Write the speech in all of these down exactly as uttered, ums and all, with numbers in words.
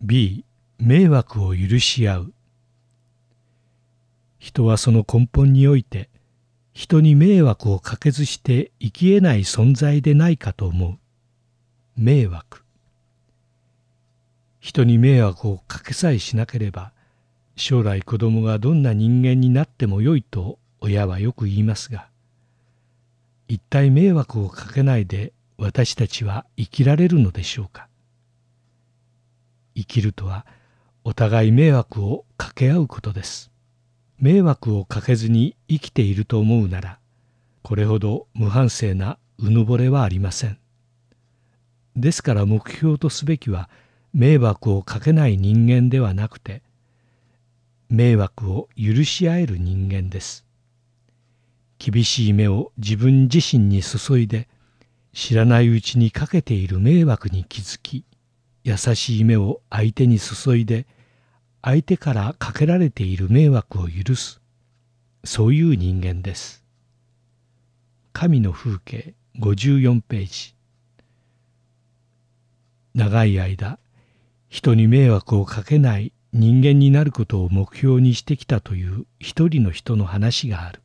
ビー 迷惑を許し合う。人はその根本において人に迷惑をかけずして生きえない存在でないかと思う。迷惑。人に迷惑をかけさえしなければ将来子供がどんな人間になってもよいと親はよく言いますが、一体迷惑をかけないで私たちは生きられるのでしょうか。生きるとはお互い迷惑をかけ合うことです。迷惑をかけずに生きていると思うなら、これほど無反省なうぬぼれはありません。ですから目標とすべきは迷惑をかけない人間ではなくて、迷惑を許し合える人間です。厳しい目を自分自身に注いで、知らないうちにかけている迷惑に気づき、優しい目を相手に注いで、相手からかけられている迷惑を許す、そういう人間です。神の風景ごじゅうよんページ。長い間、人に迷惑をかけない人間になることを目標にしてきたという一人の人の話がある。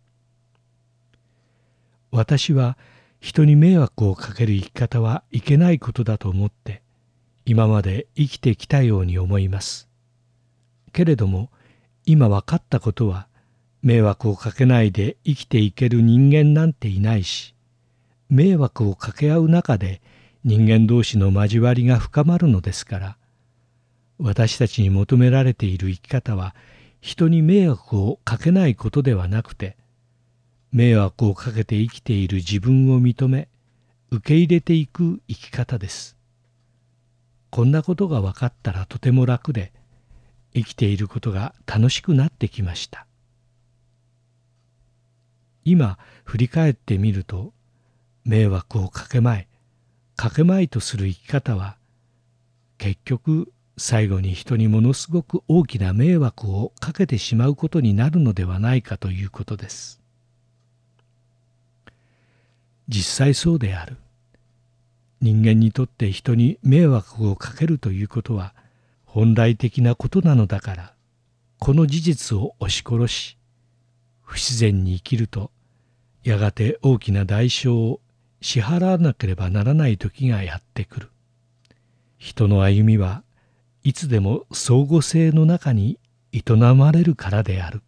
私は人に迷惑をかける生き方はいけないことだと思って今まで生きてきたように思います。けれども今分かったことは、迷惑をかけないで生きていける人間なんていないし、迷惑をかけ合う中で人間同士の交わりが深まるのですから、私たちに求められている生き方は人に迷惑をかけないことではなくて、迷惑をかけて生きている自分を認め受け入れていく生き方です。こんなことが分かったらとても楽で、生きていることが楽しくなってきました。今振り返ってみると、迷惑をかけまいかけまいとする生き方は結局最後に人にものすごく大きな迷惑をかけてしまうことになるのではないかということです。実際そうである。人間にとって人に迷惑をかけるということは本来的なことなのだから、この事実を押し殺し、不自然に生きると、やがて大きな代償を支払わなければならない時がやってくる。人の歩みはいつでも相互性の中に営まれるからである。